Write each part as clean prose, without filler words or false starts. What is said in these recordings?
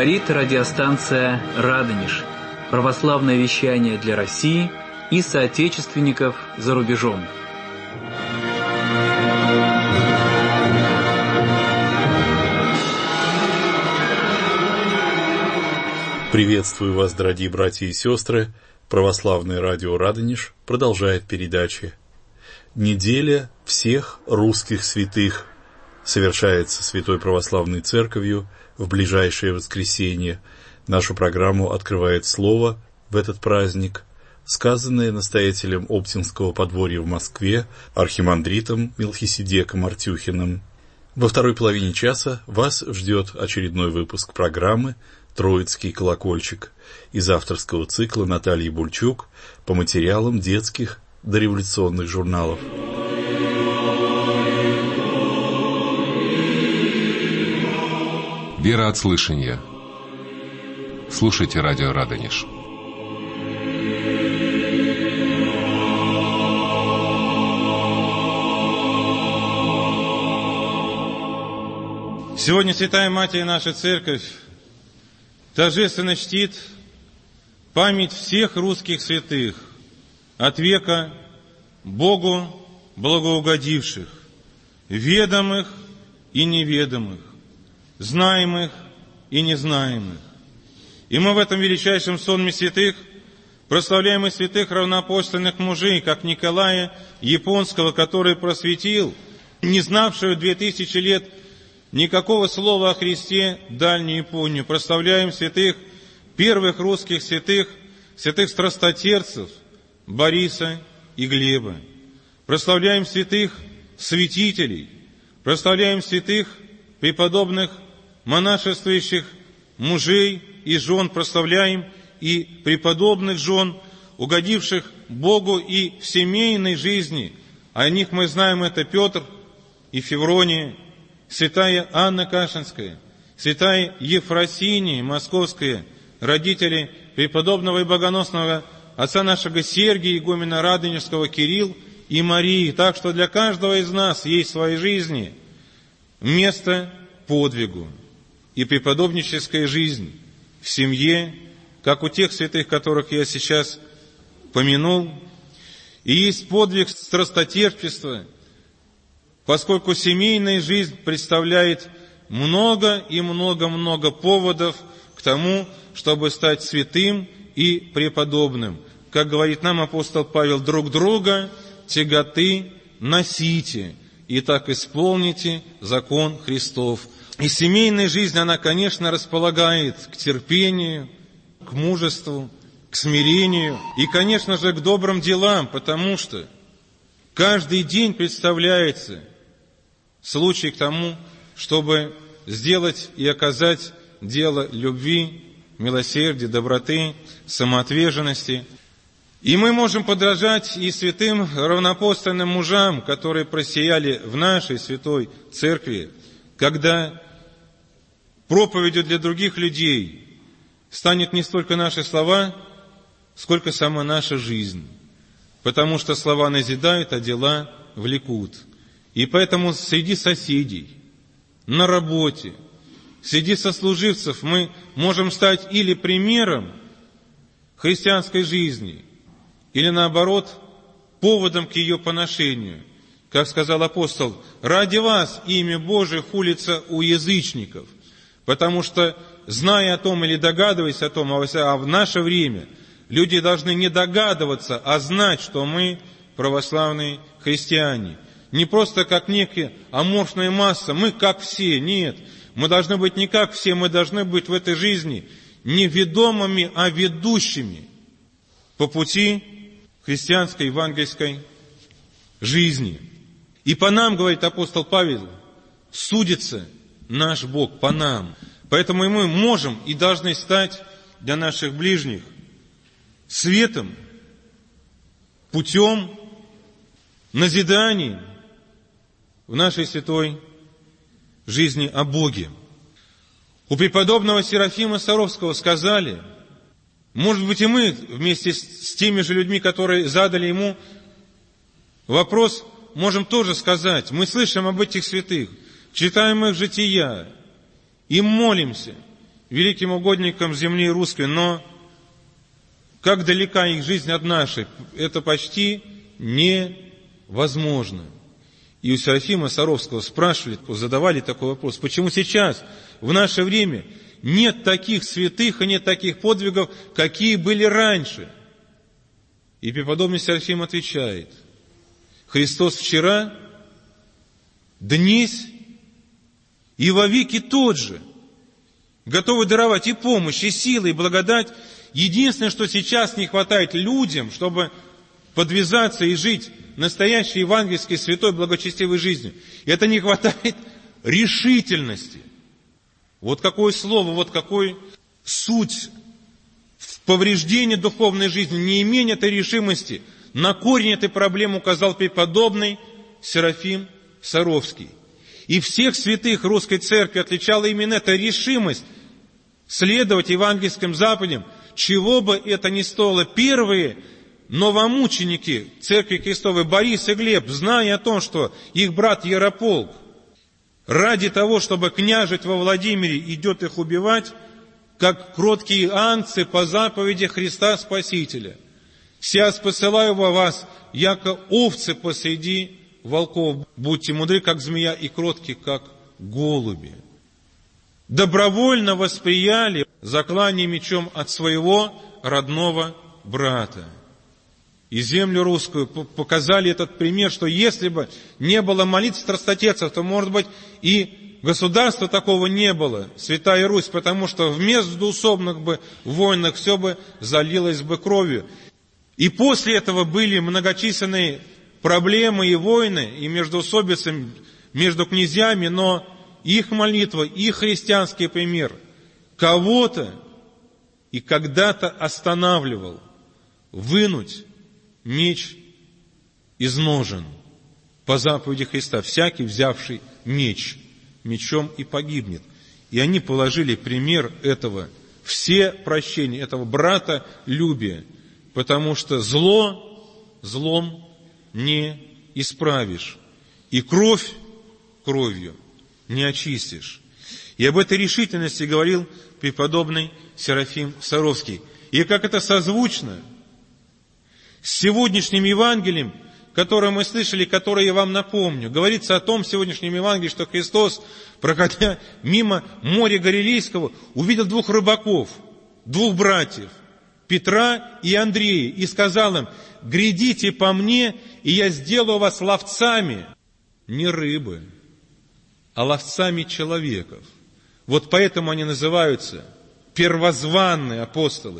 Говорит радиостанция «Радонеж». Православное вещание для России и соотечественников за рубежом. Приветствую вас, дорогие братья и сестры. Православное радио «Радонеж» продолжает передачи. Неделя всех русских святых совершается Святой Православной Церковью в ближайшее воскресенье. Нашу программу открывает слово в этот праздник, сказанное настоятелем Оптинского подворья в Москве, архимандритом Мелхиседеком Артюхиным. Во второй половине часа вас ждет очередной выпуск программы «Троицкий колокольчик» из авторского цикла Натальи Бульчук по материалам детских дореволюционных журналов. Вера от слышания. Слушайте радио «Радонеж». Сегодня Святая Матерь наша Церковь торжественно чтит память всех русских святых, от века Богу благоугодивших, ведомых и неведомых, знаемых и незнаемых. И мы в этом величайшем сонме святых прославляем и святых равноапостольных мужей, как Николая Японского, который просветил не знавшую 2000 лет никакого слова о Христе дальнюю Японию. Прославляем святых, первых русских святых, святых страстотерцев Бориса и Глеба. Прославляем святых святителей, прославляем святых преподобных монашествующих мужей и жен, прославляем и преподобных жен, угодивших Богу и в семейной жизни. О них мы знаем, это Петр и Феврония, святая Анна Кашинская, святая Ефросиния Московская, родители преподобного и богоносного отца нашего Сергия, игумена Радонежского Кирилл и Марии. Так что для каждого из нас есть в своей жизни место подвигу и преподобническая жизнь в семье, как у тех святых, которых я сейчас помянул. И есть подвиг страстотерпчества, поскольку семейная жизнь представляет много и много поводов к тому, чтобы стать святым и преподобным. Как говорит нам апостол Павел, друг друга тяготы носите, и так исполните закон Христов. И семейная жизнь, она, конечно, располагает к терпению, к мужеству, к смирению и, конечно же, к добрым делам, потому что каждый день представляется случай к тому, чтобы сделать и оказать дело любви, милосердия, доброты, самоотверженности. И мы можем подражать и святым равноапостольным мужам, которые просияли в нашей святой церкви, когда проповедью для других людей станет не столько наши слова, сколько сама наша жизнь. Потому что слова назидают, а дела влекут. И поэтому среди соседей, на работе, среди сослуживцев мы можем стать или примером христианской жизни, или наоборот, поводом к ее поношению. Как сказал апостол, ради вас имя Божие хулится у язычников, потому что, зная о том или догадываясь о том, а в наше время люди должны не догадываться, а знать, что мы православные христиане. Не просто как некая аморфная масса, мы как все, нет. Мы должны быть не как все, мы должны быть в этой жизни не ведомыми, а ведущими по пути христианской евангельской жизни. И по нам, говорит апостол Павел, судится наш Бог, по нам. Поэтому и мы можем и должны стать для наших ближних светом, путем, назиданием в нашей святой жизни о Боге. У преподобного Серафима Саровского сказали, может быть, и мы вместе с теми же людьми, которые задали ему вопрос, можем тоже сказать, мы слышим об этих святых, читаем их жития, и молимся, великим угодникам земли русской, но как далека их жизнь от нашей, это почти невозможно. И у Серафима Саровского спрашивали, задавали такой вопрос: почему сейчас, в наше время, нет таких святых и нет таких подвигов, какие были раньше? И преподобный Серафим отвечает: Христос вчера, днесь и вовеки тот же, готовый даровать и помощь, и силы, и благодать. Единственное, что сейчас не хватает людям, чтобы подвязаться и жить настоящей евангельской, святой, благочестивой жизнью, это не хватает решительности. Вот какое слово, вот какой суть в повреждении духовной жизни, неимение этой решимости. На корень этой проблемы указал преподобный Серафим Саровский. И всех святых русской церкви отличала именно эта решимость следовать евангельским заповедям, чего бы это ни стоило. Первые новомученики Церкви Христовой, Борис и Глеб, зная о том, что их брат Ярополк ради того, чтобы княжить во Владимире, идет их убивать, как кроткие ангцы по заповеди Христа Спасителя: «Сяс посылаю во вас, яко овцы посреди волков, будьте мудры, как змея, и кротки, как голуби». Добровольно восприяли заклание мечом от своего родного брата. И землю русскую показали этот пример, что если бы не было молитв страстотецов, то, может быть, и государства такого не было, Святая Русь, потому что в междоусобных бы войнах все бы залилось бы кровью. И после этого были многочисленные проблемы и войны, и междоусобицы между князьями, но их молитва, их христианский пример кого-то и когда-то останавливал вынуть меч из ножен по заповеди Христа. Всякий, взявший меч, мечом и погибнет. И они положили пример этого, все прощения, этого братолюбия, потому что зло злом не исправишь, и кровь кровью не очистишь. И об этой решительности говорил преподобный Серафим Саровский. И как это созвучно с сегодняшним Евангелием, которое мы слышали, которое я вам напомню. Говорится о том в сегодняшнем Евангелии, что Христос, проходя мимо моря Галилейского, увидел двух рыбаков, двух братьев, Петра и Андрея, и сказал им: «Грядите по мне, и я сделаю вас ловцами не рыбы, а ловцами человеков». Вот поэтому они называются первозванные апостолы.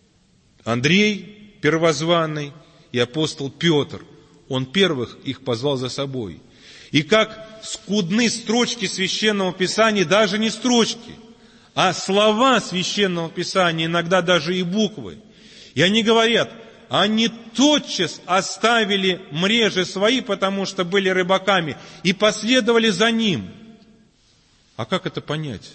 Андрей первозванный и апостол Петр. Он первых их позвал за собой. И как скудны строчки Священного Писания, даже не строчки, а слова Священного Писания, иногда даже и буквы. И они говорят: они тотчас оставили мрежи свои, потому что были рыбаками, и последовали за ним. А как это понять?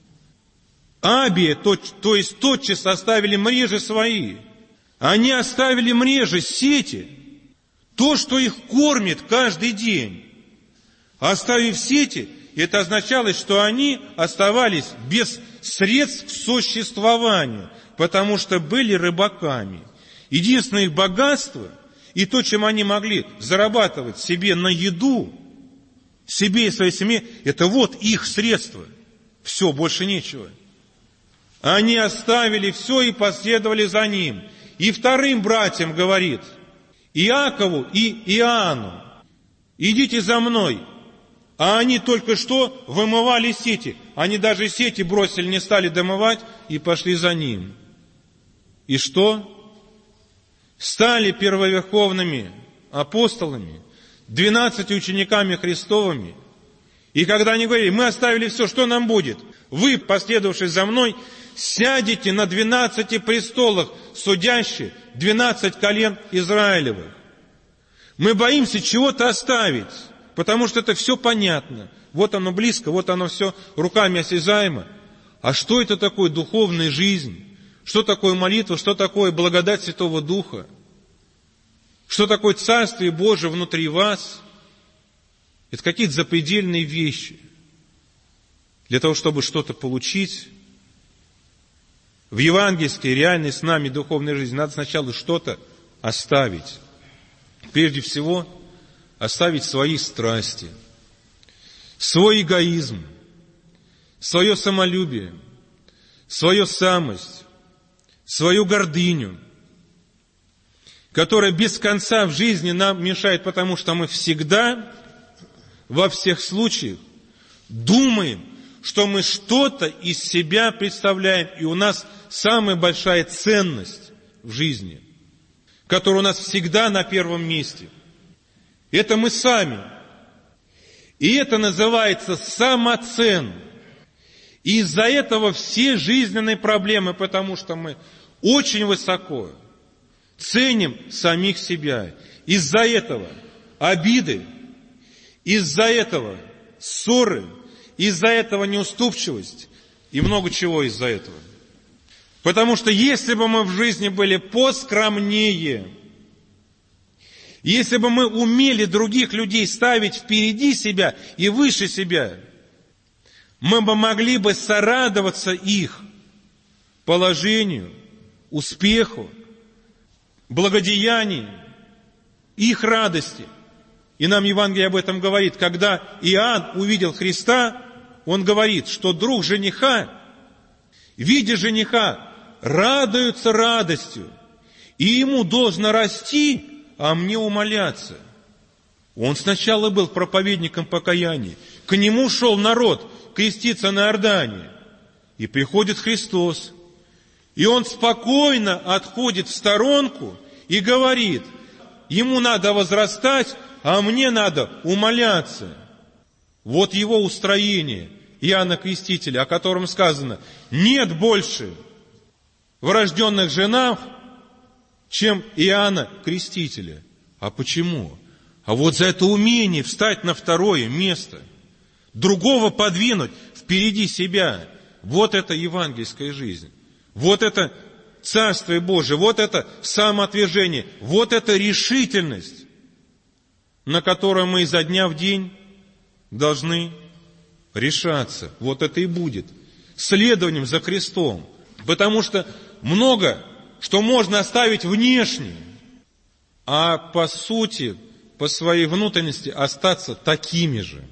Абия, то есть тотчас оставили мрежи свои. Они оставили мрежи, сети, то, что их кормит каждый день. Оставив сети, это означало, что они оставались без средств к существованию, потому что были рыбаками. Единственное их богатство и то, чем они могли зарабатывать себе на еду, себе и своей семье, это вот их средства. Все, больше нечего. Они оставили все и последовали за ним. И вторым братьям говорит, Иакову и Иоанну: идите за мной. А они только что вымывали сети. Они даже сети бросили, не стали домывать и пошли за ним. И что? Стали первоверховными апостолами, 12 учениками Христовыми. И когда они говорили: мы оставили все, что нам будет? Вы, последовавшие за мной, сядете на 12 престолах, судящих 12 колен Израилевых. Мы боимся чего-то оставить, потому что это все понятно. Вот оно близко, вот оно все руками осязаемо. А что это такое духовная жизнь? Что такое молитва? Что такое благодать Святого Духа? Что такое Царствие Божие внутри вас? Это какие-то запредельные вещи. Для того, чтобы что-то получить, в евангельской, реальной с нами духовной жизни надо сначала что-то оставить. Прежде всего, оставить свои страсти, свой эгоизм, свое самолюбие, свою самость, свою гордыню, которая без конца в жизни нам мешает, потому что мы всегда, во всех случаях, думаем, что мы что-то из себя представляем, и у нас самая большая ценность в жизни, которая у нас всегда на первом месте. Это мы сами. И это называется самоцен. И из-за этого все жизненные проблемы, потому что мы очень высоко ценим самих себя. Из-за этого обиды, из-за этого ссоры, из-за этого неуступчивость и много чего из-за этого. Потому что если бы мы в жизни были поскромнее, если бы мы умели других людей ставить впереди себя и выше себя, мы бы могли бы сорадоваться их положению, успеху, благодеянию, их радости. И нам Евангелие об этом говорит. Когда Иоанн увидел Христа, он говорит, что друг жениха, видя жениха, радуется радостью, и ему должно расти, а мне умоляться. Он сначала был проповедником покаяния, к нему шел народ креститься на Иордане, и приходит Христос, и он спокойно отходит в сторонку и говорит, ему надо возрастать, а мне надо умоляться. Вот его устроение Иоанна Крестителя, о котором сказано, нет больше врожденных женах, чем Иоанна Крестителя. А почему? А вот за это умение встать на второе место, другого подвинуть впереди себя. Вот это евангельская жизнь. Вот это Царствие Божие, вот это самоотвержение, вот это решительность, на которую мы изо дня в день должны решаться. Вот это и будет следованием за Христом. Потому что много, что можно оставить внешне, а по сути, по своей внутренности остаться такими же.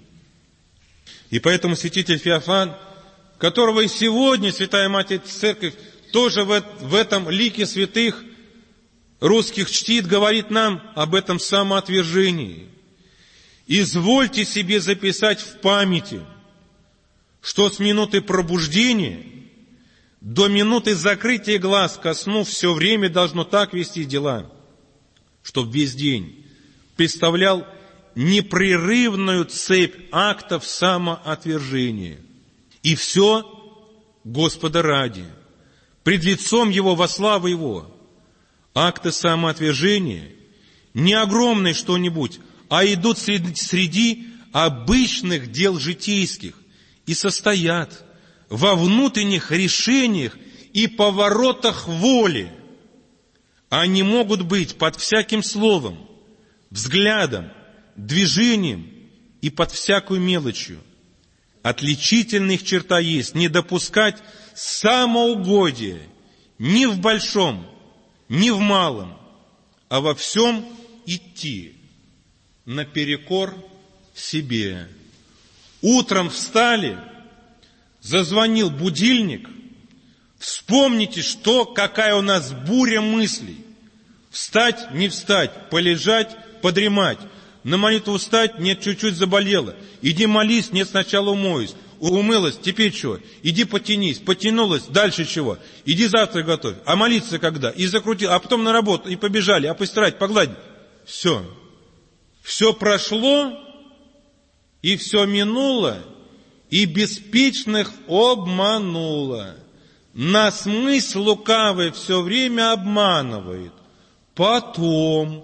И поэтому святитель Феофан, которого и сегодня Святая Матерь Церковь тоже в этом лике святых русских чтит, говорит нам об этом самоотвержении. Извольте себе записать в памяти, что с минуты пробуждения до минуты закрытия глаз ко сну все время должно так вести дела, чтобы весь день представлял непрерывную цепь актов самоотвержения. И все Господа ради, пред лицом Его, во славу Его. Акты самоотвержения не огромные что-нибудь, а идут среди обычных дел житейских и состоят во внутренних решениях и поворотах воли. Они могут быть под всяким словом, взглядом, движением и под всякую мелочью. Отличительная их черта есть не допускать самоугодия ни в большом, ни в малом, а во всем идти наперекор себе. Утром встали, зазвонил будильник, вспомните, какая у нас буря мыслей. Встать, не встать, полежать, подремать. На молитву встать, нет, чуть-чуть заболело. Иди молись, нет, сначала умоюсь. Умылась, теперь что? Иди потянись, потянулась, дальше чего? Иди завтрак готовь. А молиться когда? И закрутил, а потом на работу, и побежали, а постирать, погладить. Все. Все прошло, и все минуло, и беспечных обмануло. Нас мысль лукавая все время обманывает. Потом,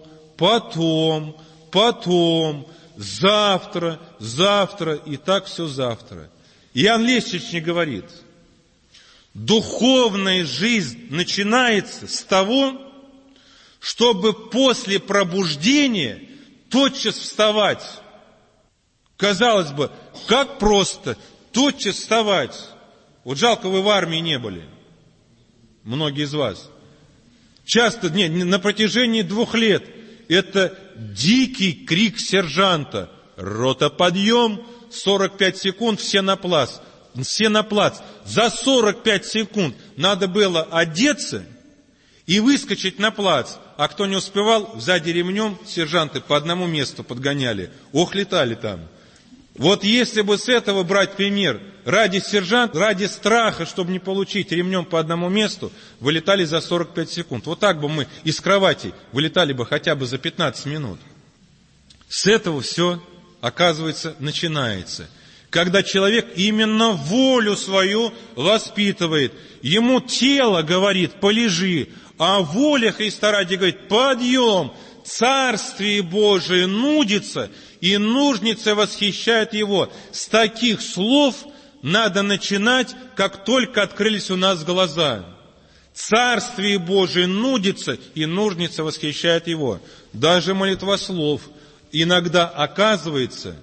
завтра, и так все завтра. Иоанн Лещичник говорит, духовная жизнь начинается с того, чтобы после пробуждения тотчас вставать. Казалось бы, как просто тотчас вставать. Вот жалко, вы в армии не были. многие из вас. Часто, на протяжении 2 лет это дикий крик сержанта. Рота, подъем, 45 секунд, все на плац. Все на плац. За 45 секунд надо было одеться и выскочить на плац. А кто не успевал, сзади ремнем сержанты по одному месту подгоняли. Ох, летали там. Вот если бы с этого брать пример, ради страха, чтобы не получить ремнем по одному месту, вылетали за 45 секунд. Вот так бы мы из кровати вылетали бы хотя бы за 15 минут. С этого все, оказывается, начинается. Когда человек именно волю свою воспитывает, ему тело говорит «полежи», а воля Христа ради говорит «подъем». Царствие Божие нудится, и нужницы восхищают его. С таких слов надо начинать, как только открылись у нас глаза. Царствие Божие нудится, и нужницы восхищают его. Даже молитвослов иногда оказывается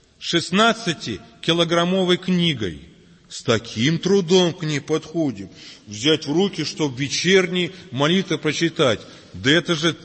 16-килограммовой книгой. С таким трудом к ней подходим. Взять в руки, чтобы вечерние молитвы прочитать. Да это же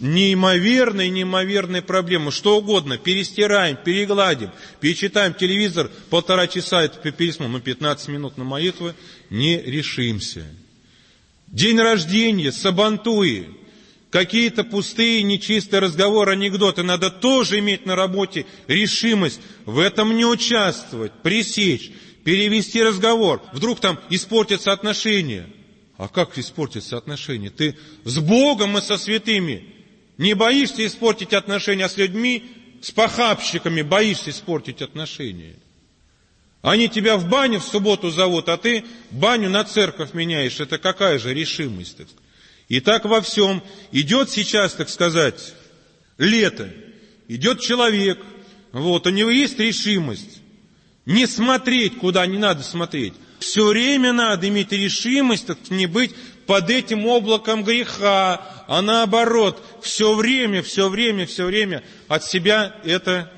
неимоверные проблемы. Что угодно. Перестираем, перегладим, перечитаем телевизор, 1,5 часа это пересмотрим. 15 минут на молитвы не решимся. День рождения, сабантуи, какие-то пустые, нечистые разговоры, анекдоты. Надо тоже иметь на работе решимость в этом не участвовать, пресечь, перевести разговор. Вдруг там испортятся отношения. А как испортятся отношения? Ты с Богом и со святыми не боишься испортить отношения, а с людьми, с похабщиками боишься испортить отношения. Они тебя в баню в субботу зовут, а ты баню на церковь меняешь. Это какая же решимость, так сказать? И так во всем. Идет сейчас, так сказать, лето. Идет человек. Вот, у него есть решимость. Не смотреть, куда не надо смотреть. Все время надо иметь решимость, так, не быть под этим облаком греха, а наоборот, все время от себя это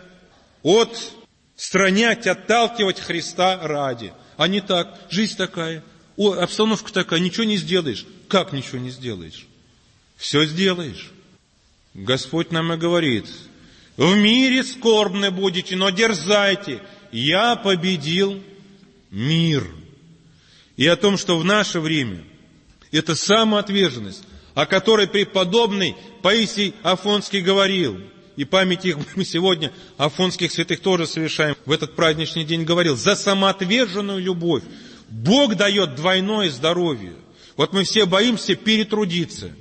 отстранять, отталкивать Христа ради. А не так, жизнь такая, обстановка такая, ничего не сделаешь. Как ничего не сделаешь? Все сделаешь. Господь нам и говорит: в мире скорбны будете, но дерзайте, я победил мир. И о том, что в наше время это самоотверженность, о которой преподобный Паисий Афонский говорил, и память их мы сегодня, афонских святых, тоже совершаем в этот праздничный день, говорил: за самоотверженную любовь Бог дает двойное здоровье. Вот мы все боимся перетрудиться.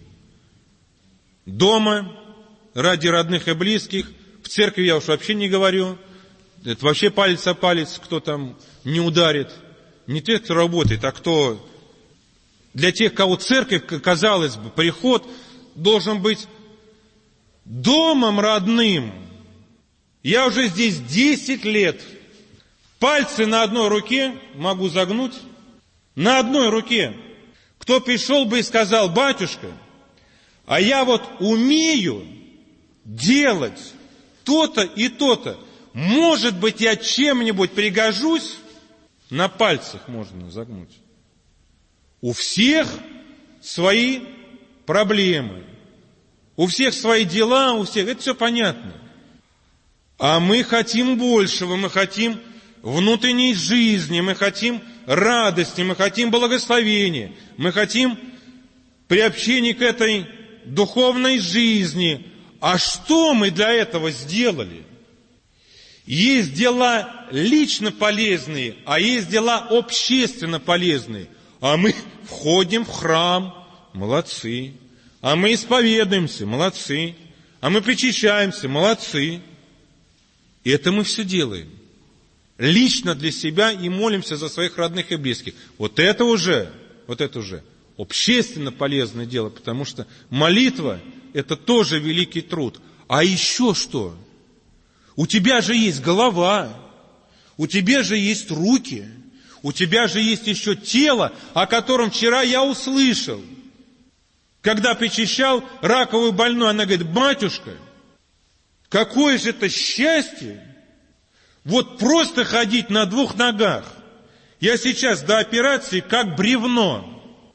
Дома, ради родных и близких, в церкви я уж вообще не говорю, это вообще палец о палец, кто там не ударит. Не те, кто работает, а кто... Для тех, кого церковь, казалось бы, приход должен быть домом родным. Я уже здесь 10 лет. Пальцы на одной руке могу загнуть. На одной руке. Кто пришел бы и сказал: батюшка, а я вот умею делать то-то и то-то. Может быть, я чем-нибудь пригожусь? На пальцах можно загнуть. У всех свои проблемы. У всех свои дела, у всех. Это все понятно. А мы хотим большего, мы хотим внутренней жизни, мы хотим радости, мы хотим благословения, мы хотим приобщения к этой духовной жизни. А что мы для этого сделали? Есть дела лично полезные, а есть дела общественно полезные. А мы входим в храм, молодцы. А мы исповедуемся, молодцы. А мы причащаемся, молодцы. И это мы все делаем. Лично для себя и молимся за своих родных и близких. Вот это уже общественно полезное дело, потому что молитва – это тоже великий труд. А еще что? У тебя же есть голова, у тебя же есть руки, у тебя же есть еще тело, о котором вчера я услышал. Когда причащал раковую больную, она говорит: батюшка, какое же это счастье, вот просто ходить на 2 ногах. Я сейчас до операции как бревно.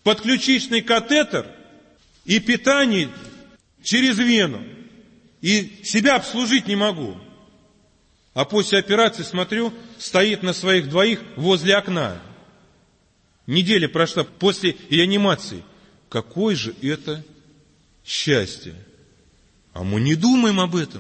подключичный катетер и питание через вену. И себя обслужить не могу. А после операции, смотрю, стоит на своих двоих возле окна. Неделя прошла после реанимации. Какое же это счастье! А мы не думаем об этом.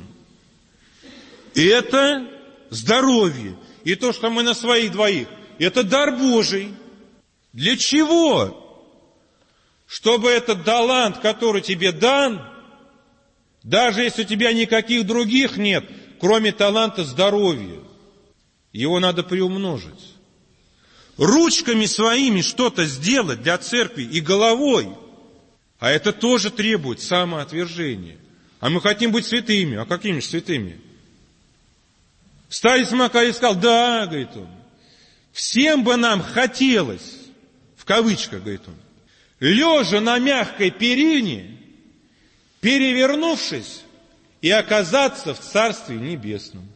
Это здоровье. И то, что мы на своих двоих, это дар Божий. Для чего? Чтобы этот талант, который тебе дан, даже если у тебя никаких других нет, кроме таланта здоровья, его надо приумножить. Ручками своими что-то сделать для церкви и головой, а это тоже требует самоотвержения. А мы хотим быть святыми. А какими же святыми? Старец Макарий сказал: да, говорит он, всем бы нам хотелось, в кавычках, говорит он, лежа на мягкой перине, перевернувшись, и оказаться в Царстве Небесном.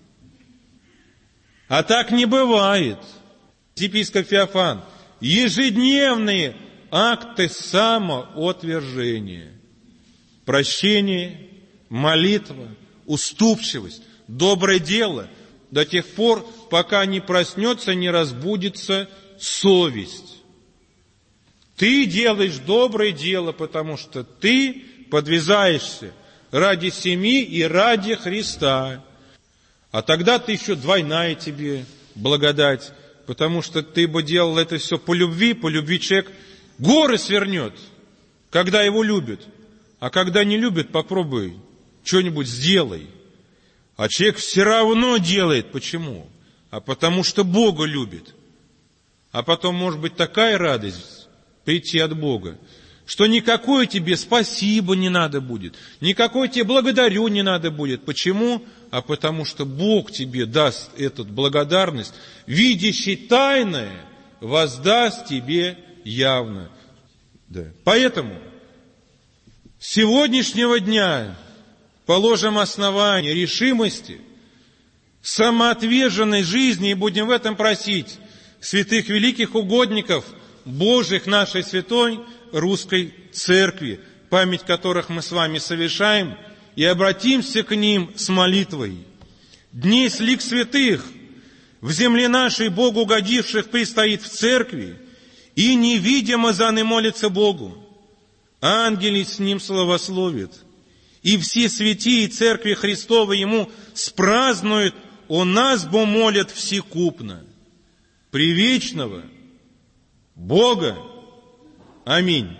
А так не бывает. Епископ Феофан: ежедневные акты самоотвержения, прощение, молитва, уступчивость, доброе дело до тех пор, пока не проснется, не разбудится совесть. Ты делаешь доброе дело, потому что ты подвязаешься ради семьи и ради Христа. А тогда ты еще двойная тебе благодать, потому что ты бы делал это все по любви человек горы свернет, когда его любят. А когда не любят, попробуй, что-нибудь сделай. А человек все равно делает. Почему? А потому что Бога любит. А потом может быть такая радость прийти от Бога, что никакое тебе спасибо не надо будет, никакое тебе благодарю не надо будет. Почему? А потому что Бог тебе даст эту благодарность, видящий тайное воздаст тебе явно. Да. Поэтому с сегодняшнего дня положим основание решимости, самоотверженной жизни и будем в этом просить святых великих угодников Божьих нашей святой русской церкви, память которых мы с вами совершаем, и обратимся к ним с молитвой. Дней лик святых в земле нашей Богу угодивших предстоит в церкви, и невидимо заны молятся Богу. Ангели с ним славословят, и все святии церкви Христовой ему спразднуют, о нас бо молят всекупно. Привечного Бога. Аминь.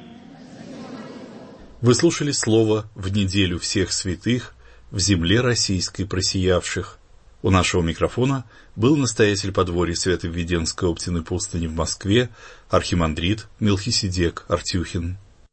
Вы слушали слово «В неделю всех святых в земле российской просиявших». У нашего микрофона был настоятель подворья Свято-Введенской Оптиной пустыни в Москве, архимандрит Мелхиседек Артюхин.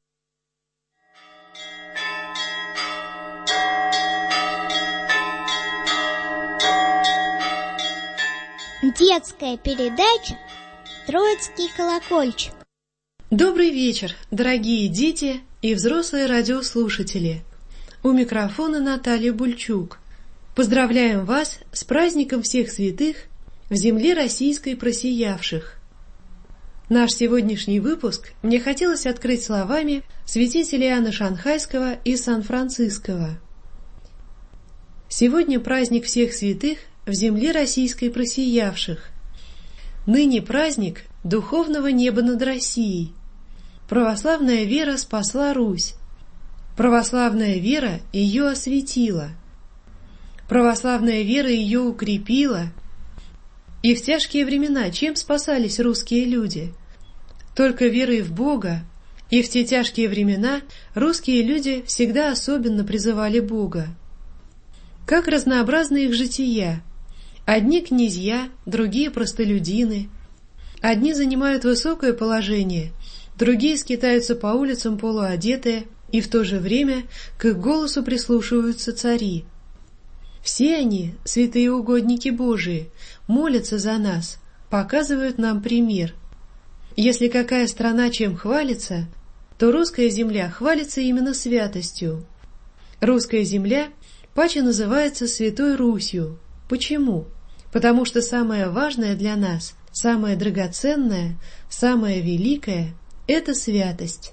Детская передача «Троицкий колокольчик». Добрый вечер, дорогие дети и взрослые радиослушатели. У микрофона Наталья Бульчук. Поздравляем вас с праздником всех святых в земле российской просиявших. Наш сегодняшний выпуск мне хотелось открыть словами святителей Иоанна Шанхайского и Сан-Франциского. Сегодня праздник всех святых в земле российской просиявших. Ныне праздник духовного неба над Россией. Православная вера спасла Русь. Православная вера ее осветила. Православная вера ее укрепила. И в тяжкие времена чем спасались русские люди? Только верой в Бога. И в те тяжкие времена русские люди всегда особенно призывали Бога. Как разнообразны их жития. Одни князья, другие простолюдины. Одни занимают высокое положение, другие скитаются по улицам полуодетые, и в то же время к их голосу прислушиваются цари. Все они, святые угодники Божии, молятся за нас, показывают нам пример. Если какая страна чем хвалится, то русская земля хвалится именно святостью. Русская земля паче называется Святой Русью. Почему? Потому что самое важное для нас, самое драгоценное, самое великое – – это святость.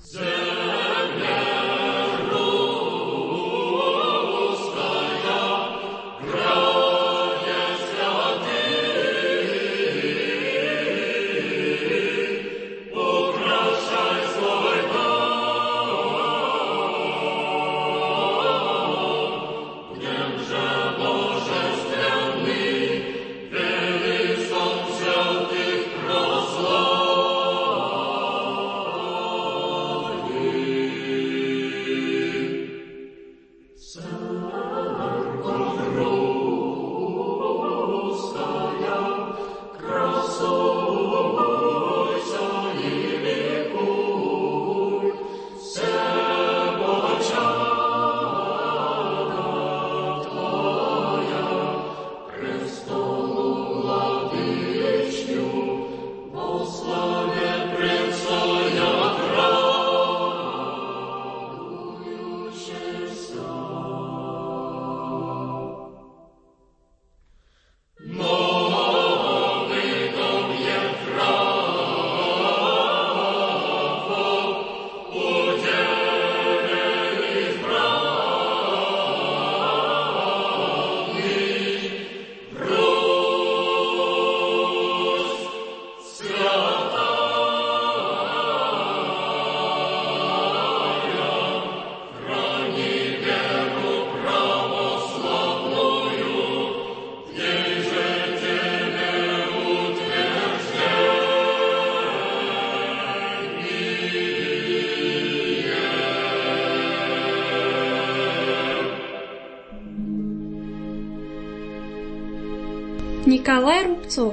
Николай Рубцов.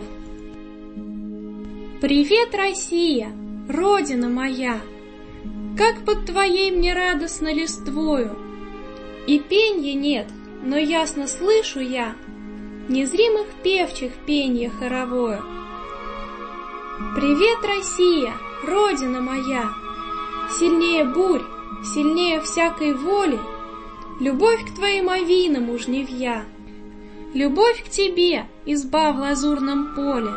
Привет, Россия, Родина моя! Как под твоей мне радостно листвою! И пенья нет, но ясно слышу я незримых певчих пенье хоровое. Привет, Россия, Родина моя! Сильнее бурь, сильнее всякой воли, любовь к твоим овинам жнивья, любовь к тебе, изба в лазурном поле.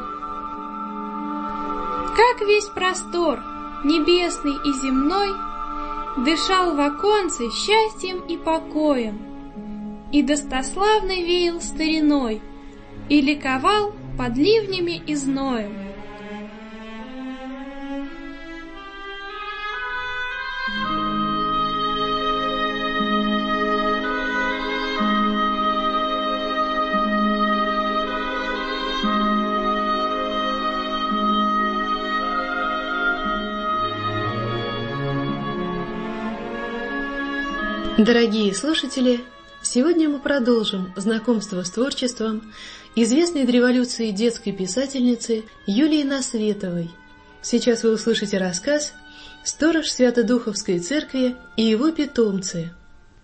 Как весь простор, небесный и земной, дышал в оконце счастьем и покоем, и достославно веял стариной, и ликовал под ливнями и зноем. Дорогие слушатели, сегодня мы продолжим знакомство с творчеством известной до революции детской писательницы Юлии Насветовой. Сейчас вы услышите рассказ «Сторож Свято-Духовской церкви и его питомцы».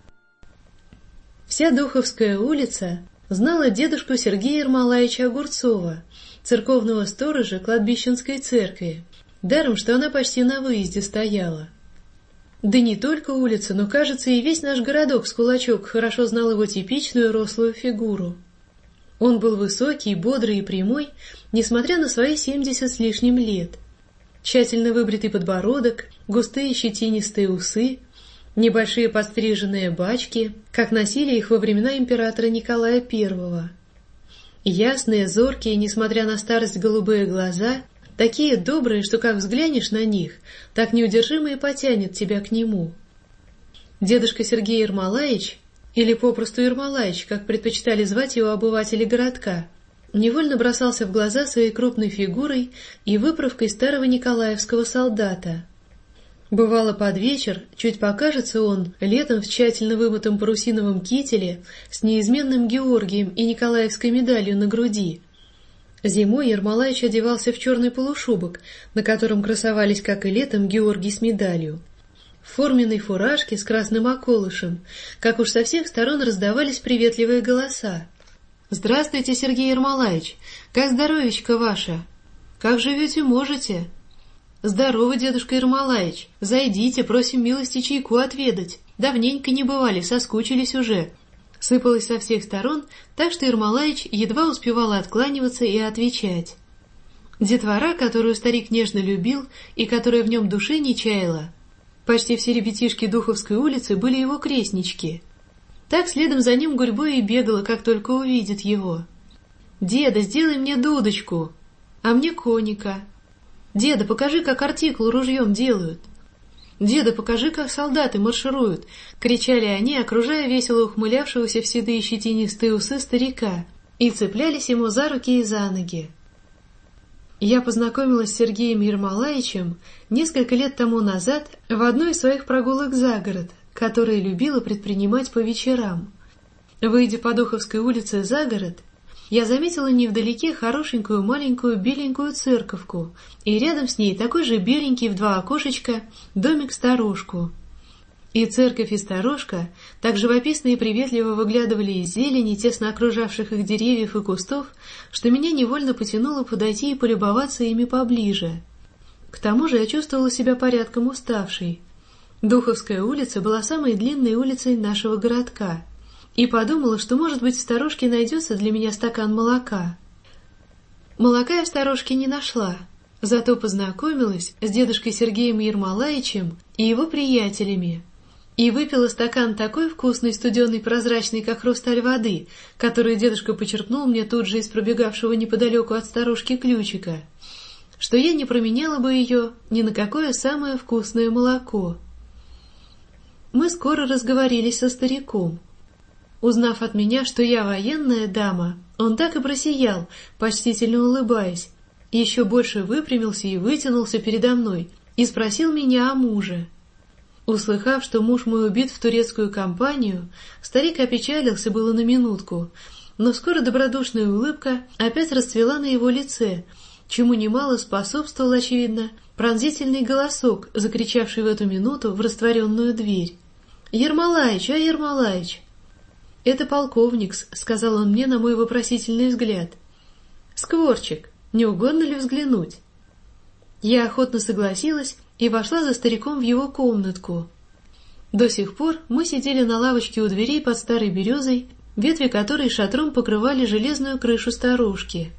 Вся Духовская улица знала дедушку Сергея Ермолаевича Огурцова, церковного сторожа кладбищенской церкви, даром, что она почти на выезде стояла. Да не только улица, но, кажется, и весь наш городок с кулачок хорошо знал его типичную рослую фигуру. Он был высокий, бодрый и прямой, несмотря на свои 70 с лишним лет. Тщательно выбритый подбородок, густые щетинистые усы, небольшие подстриженные бачки, как носили их во времена императора Николая I. Ясные, зоркие, несмотря на старость, голубые глаза — такие добрые, что как взглянешь на них, так неудержимо и потянет тебя к нему. Дедушка Сергей Ермолаевич, или попросту Ермолаевич, как предпочитали звать его обыватели городка, невольно бросался в глаза своей крупной фигурой и выправкой старого николаевского солдата. Бывало, под вечер чуть покажется он летом в тщательно вымытом парусиновом кителе с неизменным Георгием и николаевской медалью на груди. Зимой Ермолаевич одевался в черный полушубок, на котором красовались, как и летом, Георгий с медалью. В форменной фуражке с красным околышем, как уж со всех сторон раздавались приветливые голоса. «Здравствуйте, Сергей Ермолаевич! Как здоровечко ваше? Как живете, можете?» «Здорово, дедушка Ермолаевич! Зайдите, просим милости чайку отведать. Давненько не бывали, соскучились уже». Сыпалось со всех сторон, так что Ермолаевич едва успевал откланиваться и отвечать. Детвора, которую старик нежно любил и которая в нем души не чаяла. Почти все ребятишки Духовской улицы были его крестнички. Так следом за ним гурьбой и бегала, как только увидит его. «Деда, сделай мне дудочку, а мне коника. Деда, покажи, как артикул ружьем делают. Деда, покажи, как солдаты маршируют», — кричали они, окружая весело ухмылявшегося в седые щетинистые усы старика, и цеплялись ему за руки и за ноги. Я познакомилась с Сергеем Ермолаевичем несколько лет тому назад в одной из своих прогулок за город, которые любила предпринимать по вечерам. Выйдя по Духовской улице за город, я заметила невдалеке хорошенькую маленькую беленькую церковку, и рядом с ней такой же беленький в 2 окошечка домик-сторожку. И церковь, и сторожка так живописно и приветливо выглядывали из зелени, тесно окружавших их деревьев и кустов, что меня невольно потянуло подойти и полюбоваться ими поближе. К тому же я чувствовала себя порядком уставшей. Духовская улица была самой длинной улицей нашего городка, и подумала, что, может быть, в сторожке найдется для меня стакан молока. Молока я в сторожке не нашла, зато познакомилась с дедушкой Сергеем Ермолаевичем и его приятелями, и выпила стакан такой вкусной, студеной, прозрачной, как хрусталь воды, которую дедушка почерпнул мне тут же из пробегавшего неподалеку от сторожки ключика, что я не променяла бы ее ни на какое самое вкусное молоко. Мы скоро разговорились со стариком. Узнав от меня, что я военная дама, он так и просиял, почтительно улыбаясь, еще больше выпрямился и вытянулся передо мной и спросил меня о муже. Услыхав, что муж мой убит в турецкую кампанию, старик опечалился было на минутку, но скоро добродушная улыбка опять расцвела на его лице, чему немало способствовал, очевидно, пронзительный голосок, закричавший в эту минуту в растворенную дверь. «Ермолаич, Ермолаич!» «Это полковник», — сказал он мне на мой вопросительный взгляд. «Скворчик, не угодно ли взглянуть?» Я охотно согласилась и вошла за стариком в его комнатку. До сих пор мы сидели на лавочке у дверей под старой березой, ветви которой шатром покрывали железную крышу сторожки.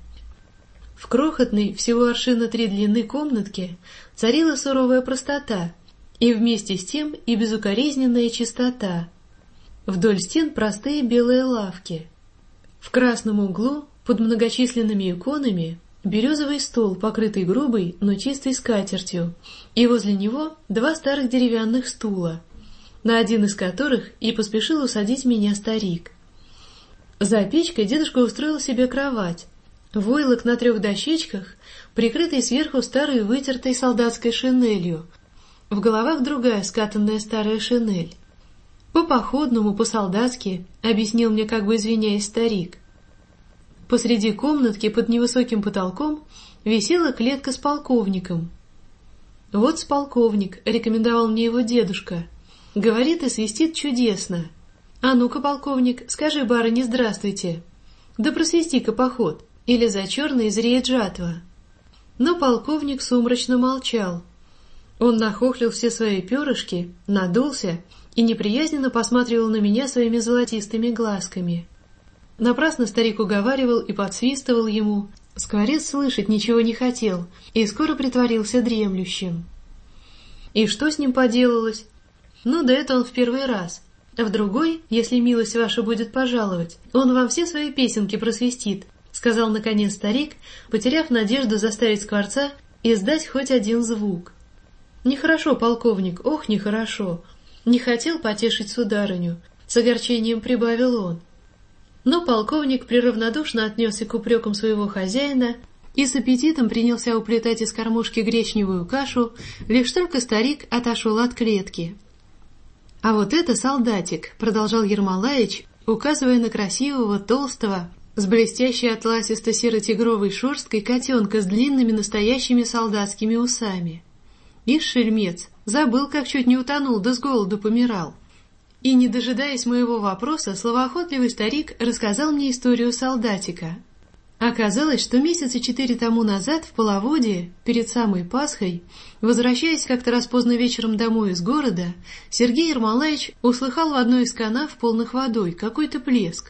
В крохотной, всего 3 аршина длины комнатке царила суровая простота, и вместе с тем и безукоризненная чистота. Вдоль стен простые белые лавки. В красном углу, под многочисленными иконами, березовый стол, покрытый грубой, но чистой скатертью, и возле него 2 старых деревянных стула, на один из которых и поспешил усадить меня старик. За печкой дедушка устроил себе кровать, войлок на 3 дощечках, прикрытый сверху старой вытертой солдатской шинелью, в головах другая скатанная старая шинель. «По-походному, по-солдатски», — объяснил мне, как бы извиняясь, старик. Посреди комнатки под невысоким потолком висела клетка с полковником. «Вот полковник», — рекомендовал мне его дедушка. «Говорит и свистит чудесно. А ну-ка, полковник, скажи барыне здравствуйте. Да просвисти-ка поход, или за черной зреет жатва». Но полковник сумрачно молчал. Он нахохлил все свои перышки, надулся и неприязненно посматривал на меня своими золотистыми глазками. Напрасно старик уговаривал и подсвистывал ему. Скворец слышать ничего не хотел и скоро притворился дремлющим. И что с ним поделалось? Ну да это он в первый раз. В другой, если милость ваша будет пожаловать, он вам все свои песенки просвистит, сказал наконец старик, потеряв надежду заставить скворца издать хоть один звук. Нехорошо, полковник, ох, нехорошо. Не хотел потешить сударыню, с огорчением прибавил он. Но полковник преравнодушно отнесся к упрекам своего хозяина и с аппетитом принялся уплетать из кормушки гречневую кашу, лишь только старик отошел от клетки. «А вот это солдатик», — продолжал Ермолаевич, указывая на красивого, толстого, с блестящей атласисто-серо-тигровой шерсткой котенка с длинными настоящими солдатскими усами. «Ишь, шельмец, забыл, как чуть не утонул, да с голоду помирал». И, не дожидаясь моего вопроса, словоохотливый старик рассказал мне историю солдатика. Оказалось, что 4 месяца тому назад в Половодье, перед самой Пасхой, возвращаясь как-то раз поздно вечером домой из города, Сергей Ермолаевич услыхал в одной из канав, полных водой, какой-то плеск.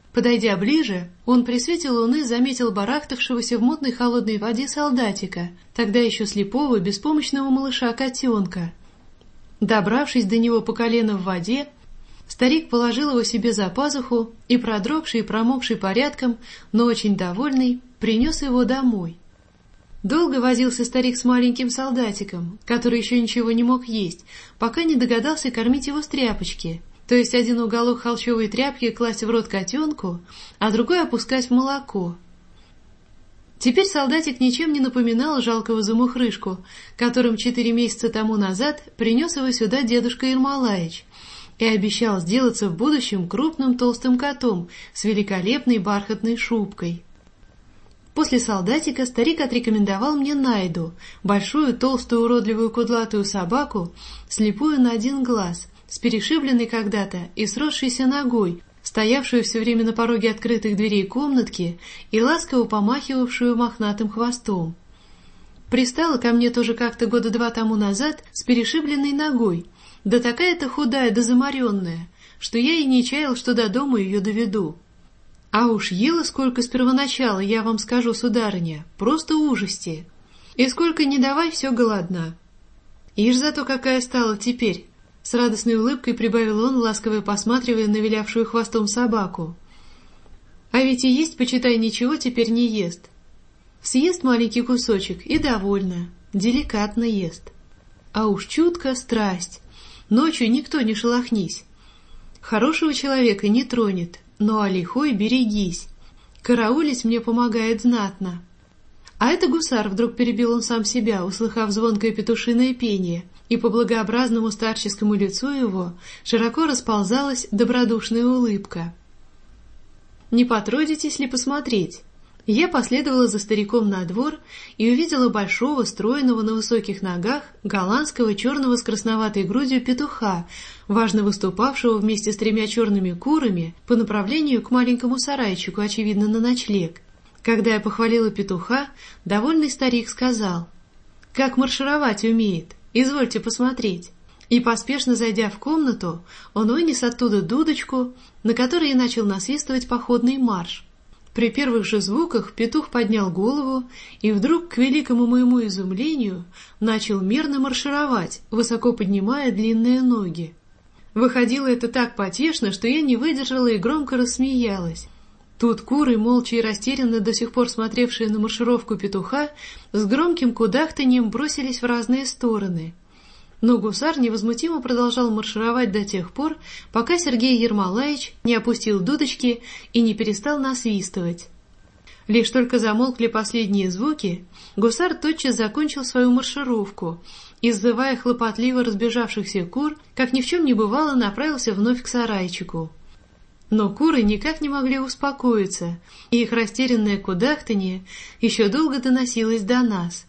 Подойдя ближе, он при свете луны заметил барахтавшегося в мутной холодной воде солдатика, тогда еще слепого, беспомощного малыша-котенка. Добравшись до него по колено в воде, старик положил его себе за пазуху и, продрогший и промокший порядком, но очень довольный, принес его домой. Долго возился старик с маленьким солдатиком, который еще ничего не мог есть, пока не догадался кормить его с тряпочки, то есть один уголок холщовой тряпки класть в рот котенку, а другой опускать в молоко. Теперь солдатик ничем не напоминал жалкого замухрышку, которым 4 месяца тому назад принес его сюда дедушка Ермолаич и обещал сделаться в будущем крупным толстым котом с великолепной бархатной шубкой. После солдатика старик отрекомендовал мне Найду, большую, толстую, уродливую, кудлатую собаку, слепую на один глаз, с перешибленной когда-то и сросшейся ногой, стоявшую все время на пороге открытых дверей комнатки и ласково помахивавшую мохнатым хвостом. Пристала ко мне тоже как-то 2 года тому назад с перешибленной ногой, да такая-то худая да заморенная, что я и не чаял, что до дома ее доведу. А уж ела сколько с первоначала, я вам скажу, сударыня, просто ужасти. И сколько не давай, все голодна. Ишь зато какая стала теперь, с радостной улыбкой прибавил он, ласково посматривая на вилявшую хвостом собаку. А ведь и есть, почитай, ничего теперь не ест. Съест маленький кусочек и довольна, деликатно ест. А уж чутко страсть, ночью никто не шелохнись. Хорошего человека не тронет, но а лихой берегись. Караулить мне помогает знатно. А это гусар, вдруг перебил он сам себя, услыхав звонкое петушиное пение, и по благообразному старческому лицу его широко расползалась добродушная улыбка. Не потрудитесь ли посмотреть? Я последовала за стариком на двор и увидела большого, стройного на высоких ногах, голландского черного с красноватой грудью петуха, важно выступавшего вместе с 3 черными курами по направлению к маленькому сарайчику, очевидно, на ночлег. Когда я похвалила петуха, довольный старик сказал: «Как маршировать умеет, извольте посмотреть». И, поспешно зайдя в комнату, он вынес оттуда дудочку, на которой и начал насвистывать походный марш. При первых же звуках петух поднял голову и вдруг, к великому моему изумлению, начал мерно маршировать, высоко поднимая длинные ноги. Выходило это так потешно, что я не выдержала и громко рассмеялась. Тут куры, молча и растерянно до сих пор смотревшие на маршировку петуха, с громким кудахтаньем бросились в разные стороны. Но гусар невозмутимо продолжал маршировать до тех пор, пока Сергей Ермолаич не опустил дудочки и не перестал насвистывать. Лишь только замолкли последние звуки, гусар тотчас закончил свою маршировку и, сзывая хлопотливо разбежавшихся кур, как ни в чем не бывало, направился вновь к сарайчику. Но куры никак не могли успокоиться, и их растерянное кудахтанье еще долго доносилось до нас.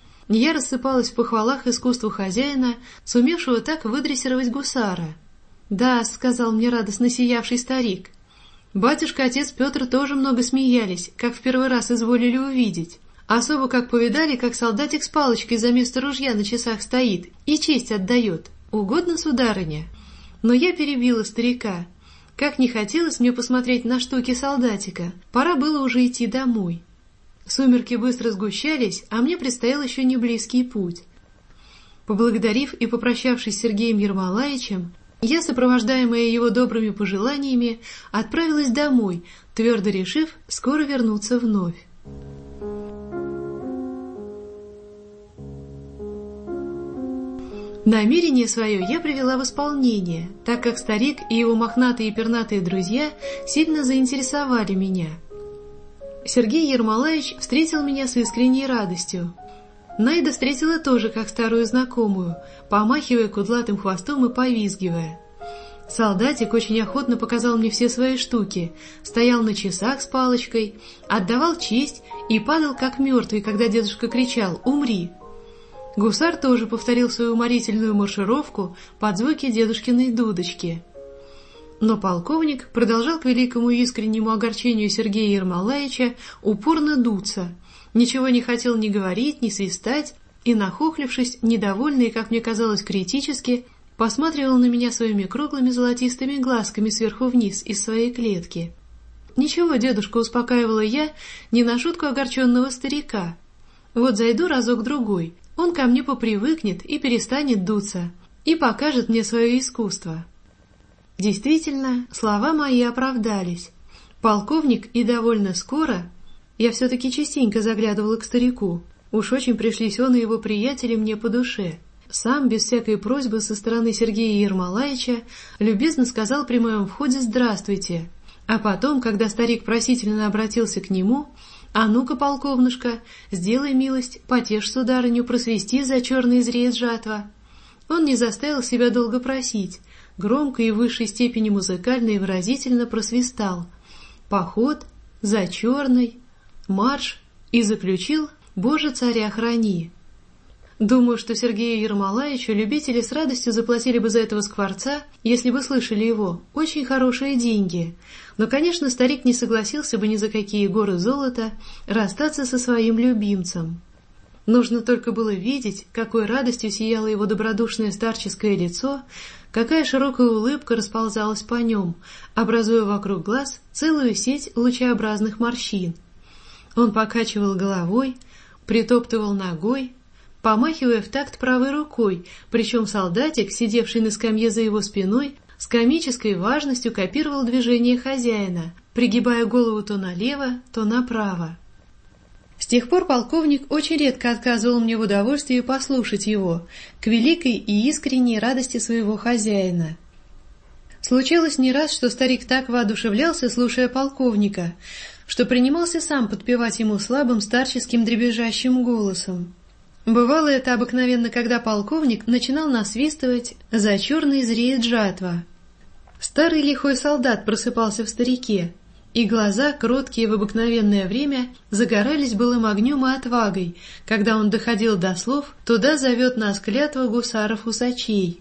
Я рассыпалась в похвалах искусству хозяина, сумевшего так выдрессировать гусара. «Да», — сказал мне радостно сиявший старик, — «батюшка-отец Петр тоже много смеялись, как в первый раз изволили увидеть. Особо как повидали, как солдатик с палочкой за место ружья на часах стоит и честь отдает. Угодно, сударыня?» Но я перебила старика. Как не хотелось мне посмотреть на штуки солдатика, пора было уже идти домой. Сумерки быстро сгущались, а мне предстоял еще не близкий путь. Поблагодарив и попрощавшись с Сергеем Ермолаичем, я, сопровождаемая его добрыми пожеланиями, отправилась домой, твердо решив скоро вернуться вновь. Намерение свое я привела в исполнение, так как старик и его мохнатые и пернатые друзья сильно заинтересовали меня. Сергей Ермолаич встретил меня с искренней радостью. Найда встретила тоже как старую знакомую, помахивая кудлатым хвостом и повизгивая. Солдатик очень охотно показал мне все свои штуки, стоял на часах с палочкой, отдавал честь и падал как мертвый, когда дедушка кричал «Умри!». Гусар тоже повторил свою уморительную маршировку под звуки дедушкиной дудочки. Но полковник продолжал к великому искреннему огорчению Сергея Ермолаича упорно дуться, ничего не хотел ни говорить, ни свистать, и, нахохлившись, недовольный и, как мне казалось, критически, посматривал на меня своими круглыми золотистыми глазками сверху вниз из своей клетки. «Ничего, дедушка», — успокаивала я, не на шутку огорченного старика. «Вот зайду разок-другой, он ко мне попривыкнет и перестанет дуться, и покажет мне свое искусство». Действительно, слова мои оправдались. Полковник и довольно скоро... Я все-таки частенько заглядывала к старику. Уж очень пришлись он и его приятели мне по душе. Сам, без всякой просьбы со стороны Сергея Ермолаевича, любезно сказал при моем входе «здравствуйте». А потом, когда старик просительно обратился к нему: «А ну-ка, полковнушка, сделай милость, потешь сударыню, просвести за черный зреет жатва». Он не заставил себя долго просить, громко и в высшей степени музыкально и выразительно просвистал «Поход, за черный, марш» и заключил «Боже, царя храни». Думаю, что Сергею Ермолаевичу любители с радостью заплатили бы за этого скворца, если бы слышали его, очень хорошие деньги. Но, конечно, старик не согласился бы ни за какие горы золота расстаться со своим любимцем. Нужно только было видеть, какой радостью сияло его добродушное старческое лицо, какая широкая улыбка расползалась по нем, образуя вокруг глаз целую сеть лучеобразных морщин. Он покачивал головой, притоптывал ногой, помахивая в такт правой рукой, причем солдатик, сидевший на скамье за его спиной, с комической важностью копировал движение хозяина, пригибая голову то налево, то направо. С тех пор полковник очень редко отказывал мне в удовольствии послушать его, к великой и искренней радости своего хозяина. Случалось не раз, что старик так воодушевлялся, слушая полковника, что принимался сам подпевать ему слабым старческим дребезжащим голосом. Бывало это обыкновенно, когда полковник начинал насвистывать «За черный зреет жатва». Старый лихой солдат просыпался в старике, и глаза, кроткие в обыкновенное время, загорались былым огнем и отвагой, когда он доходил до слов «Туда зовет нас клятва гусаров-усачей».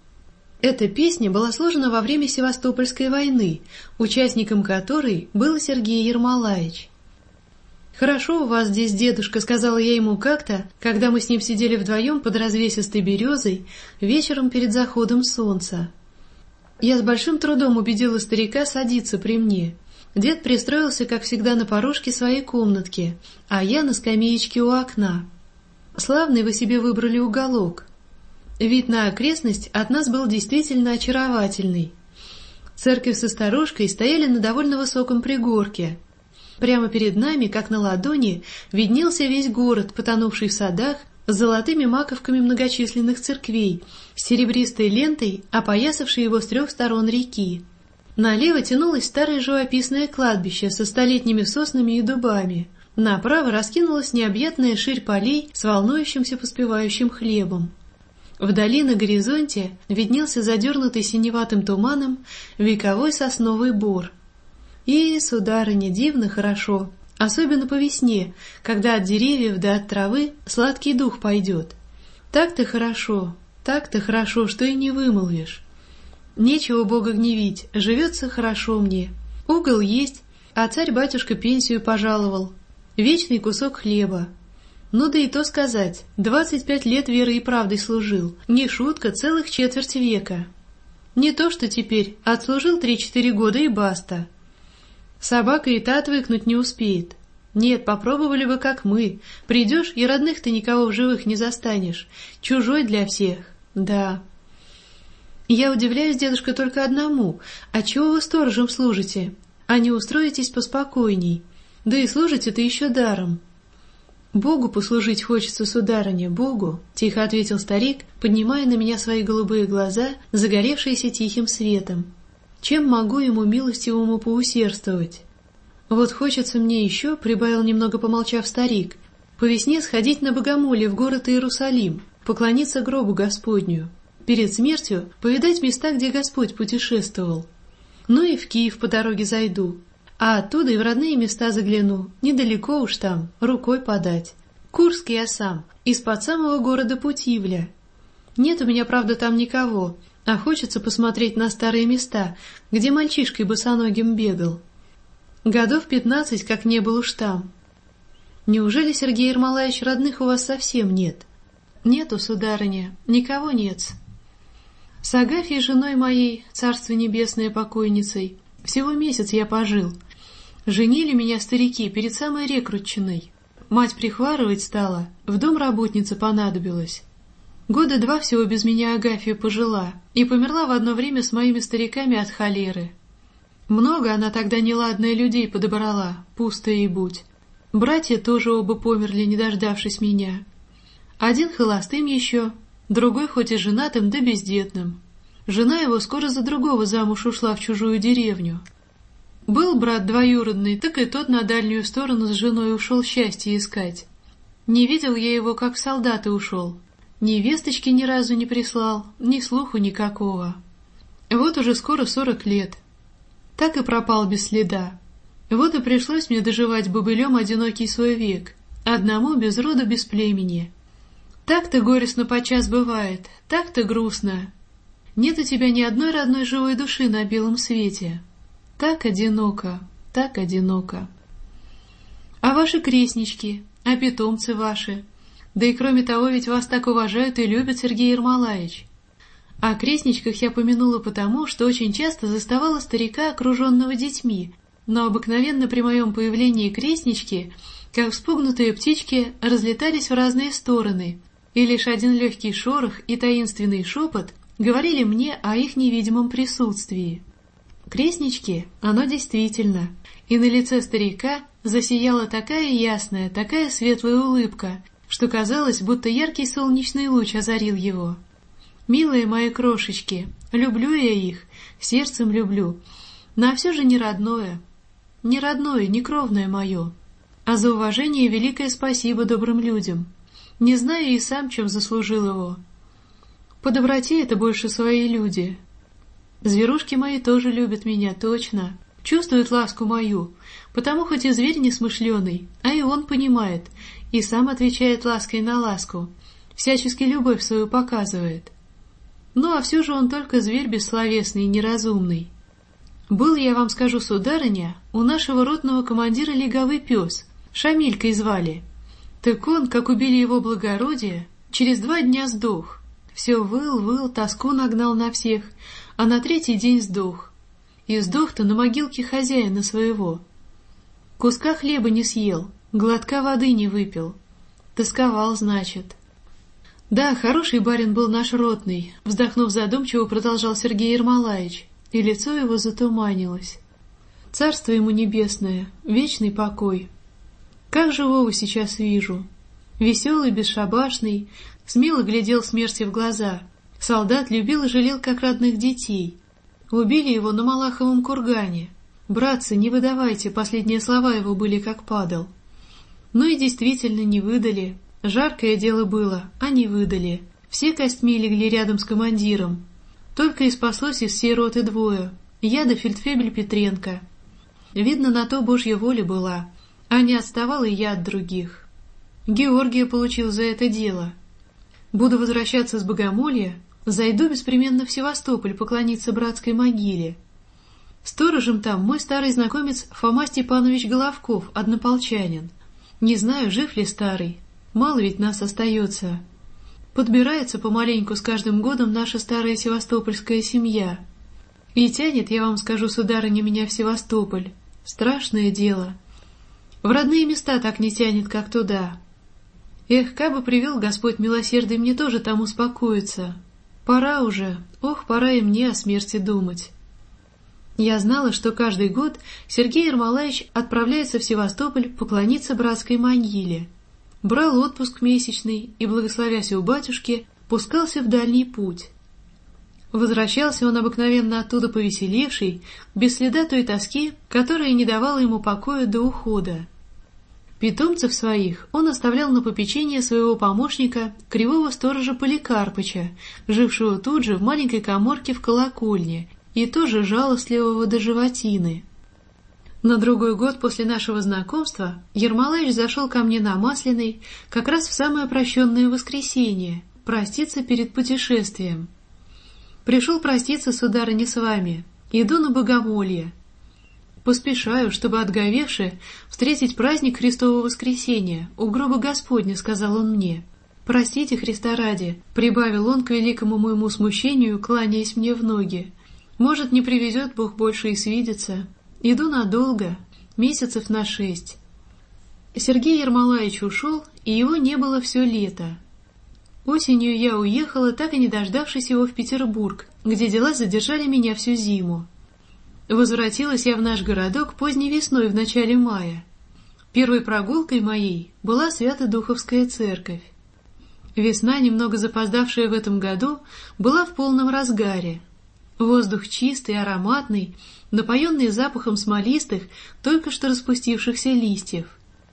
Эта песня была сложена во время Севастопольской войны, участником которой был Сергей Ермолаевич. «Хорошо у вас здесь, дедушка», — сказала я ему как-то, когда мы с ним сидели вдвоем под развесистой березой вечером перед заходом солнца. Я с большим трудом убедила старика садиться при мне. Дед пристроился, как всегда, на порожке своей комнатки, а я на скамеечке у окна. Славный вы себе выбрали уголок. Вид на окрестность от нас был действительно очаровательный. Церковь со сторожкой стояли на довольно высоком пригорке. Прямо перед нами, как на ладони, виднелся весь город, потонувший в садах, с золотыми маковками многочисленных церквей, с серебристой лентой, опоясавшей его с 3 сторон реки. Налево тянулось старое живописное кладбище со столетними соснами и дубами. Направо раскинулась необъятная ширь полей с волнующимся поспевающим хлебом. Вдали на горизонте виднелся задернутый синеватым туманом вековой сосновый бор. И, сударыня, дивно хорошо, особенно по весне, когда от деревьев да от травы сладкий дух пойдет. Так-то хорошо, что и не вымолвишь. Нечего Бога гневить, живется хорошо мне. Угол есть, а царь-батюшка пенсию пожаловал. Вечный кусок хлеба. Ну да и то сказать, 25 лет верой и правдой служил, не шутка, целых четверть века. Не то что теперь, отслужил 3-4 года и баста. Собака и та отвыкнуть не успеет. Нет, попробовали бы, как мы. Придешь, и родных ты никого в живых не застанешь. Чужой для всех. Да. Я удивляюсь, дедушка, только одному. А чего вы сторожем служите? А не устроитесь поспокойней? Да и служите-то еще даром. Богу послужить хочется, сударыня, Богу, — тихо ответил старик, поднимая на меня свои голубые глаза, загоревшиеся тихим светом. Чем могу ему милостивому поусердствовать? Вот хочется мне еще, — прибавил немного помолчав старик, — по весне сходить на богомолье в город Иерусалим, поклониться гробу Господню, перед смертью повидать места, где Господь путешествовал. Ну и в Киев по дороге зайду, а оттуда и в родные места загляну, недалеко уж там, рукой подать. Курск я сам, из-под самого города Путивля. Нет у меня, правда, там никого, а хочется посмотреть на старые места, где мальчишкой босоногим бегал. Годов 15, как не был уж там. Неужели, Сергей Ермолаевич, родных у вас совсем нет? Нету, сударыня, никого нет. С Агафьей, женой моей, царство небесное покойницей, всего месяц я пожил. Женили меня старики перед самой рекрутчиной. Мать прихварывать стала, в дом работница понадобилась. 2 года всего без меня Агафья пожила и померла в одно время с моими стариками от холеры. Много она тогда неладное людей подобрала, пусто и будь. Братья тоже оба померли, не дождавшись меня. Один холостым еще, другой хоть и женатым, да бездетным. Жена его скоро за другого замуж ушла в чужую деревню. Был брат двоюродный, так и тот на дальнюю сторону с женой ушел счастье искать. Не видел я его, как в солдаты ушел. Ни весточки ни разу не прислал, ни слуху никакого. Вот уже скоро 40 лет. Так и пропал без следа. Вот и пришлось мне доживать бобылем одинокий свой век, одному без рода, без племени. Так-то горестно подчас бывает, так-то грустно. Нет у тебя ни одной родной живой души на белом свете. Так одиноко, так одиноко. А ваши крестнички, а питомцы ваши? Да и кроме того, ведь вас так уважают и любят, Сергей Ермолаевич. О крестничках я помянула потому, что очень часто заставала старика, окруженного детьми, но обыкновенно при моем появлении крестнички, как вспугнутые птички, разлетались в разные стороны, и лишь один легкий шорох и таинственный шепот говорили мне о их невидимом присутствии. Крестнички, оно действительно, и на лице старика засияла такая ясная, такая светлая улыбка, что казалось, будто яркий солнечный луч озарил его. Милые мои крошечки, люблю я их, сердцем люблю, но все же не родное, не кровное мое. А за уважение великое спасибо добрым людям. Не знаю и сам, чем заслужил его. По доброте это больше свои люди. Зверушки мои тоже любят меня, точно, чувствуют ласку мою, потому хоть и зверь несмышленый, а и он понимает, и сам отвечает лаской на ласку, всячески любовь свою показывает. Ну, а все же он только зверь бессловесный и неразумный. Был, я вам скажу, сударыня, у нашего ротного командира леговый пес, Шамилькой звали. Так он, как убили его благородие, через 2 дня сдох. Все выл, тоску нагнал на всех, а на 3-й день сдох. И сдох-то на могилке хозяина своего. Куска хлеба не съел, глотка воды не выпил. Тосковал, значит. Да, хороший барин был наш ротный, вздохнув задумчиво, продолжал Сергей Ермолаевич, и лицо его затуманилось. Царство ему небесное, вечный покой. Как живого сейчас вижу. Веселый, бесшабашный, смело глядел смерти в глаза. Солдат любил и жалел, как родных детей. Убили его на Малаховом кургане. Братцы, не выдавайте, последние слова его были как падал. Ну и действительно не выдали. Жаркое дело было, а не выдали. Все костьми легли рядом с командиром. Только и спаслось из всей роты 2. Я да фельдфебель Петренко. Видно, на то Божья воля была, а не отставал и я от других. Георгия получил за это дело. Буду возвращаться с Богомолья, зайду беспременно в Севастополь поклониться братской могиле. Сторожем там мой старый знакомец Фома Степанович Головков, однополчанин. Не знаю, жив ли старый, мало ведь нас остается. Подбирается помаленьку с каждым годом наша старая севастопольская семья. И тянет, я вам скажу, сударыня, меня в Севастополь. Страшное дело. В родные места так не тянет, как туда. Эх, кабы привел Господь милосердный мне тоже там успокоиться. Пора уже, ох, пора и мне о смерти думать. Я знала, что каждый год Сергей Ермолаевич отправляется в Севастополь поклониться братской могиле. Брал отпуск месячный и, благословясь у батюшки, пускался в дальний путь. Возвращался он обыкновенно оттуда повеселевший, без следа той тоски, которая не давала ему покоя до ухода. Питомцев своих он оставлял на попечение своего помощника, кривого сторожа Поликарпыча, жившего тут же в маленькой каморке в колокольне, и тоже жалостливого до животины. На другой год после нашего знакомства Ермолаевич зашел ко мне на Масляной как раз в самое прощенное воскресенье, проститься перед путешествием. Пришел проститься, сударыня, с вами. Иду на Богомолье. Поспешаю, чтобы, отговевши, встретить праздник Христового воскресения, у гроба Господня, сказал он мне. Простите, Христа ради, прибавил он к великому моему смущению, кланяясь мне в ноги. Может, не привезет Бог больше и свидеться. Иду надолго. месяцев на 6. Сергей Ермолаевич ушел, и его не было все лето. Осенью я уехала, так и не дождавшись его в Петербург, где дела задержали меня всю зиму. Возвратилась я в наш городок поздней весной в начале мая. Первой прогулкой моей была Свято-Духовская церковь. Весна, немного запоздавшая в этом году, была в полном разгаре. Воздух чистый, ароматный, напоенный запахом смолистых, только что распустившихся листьев.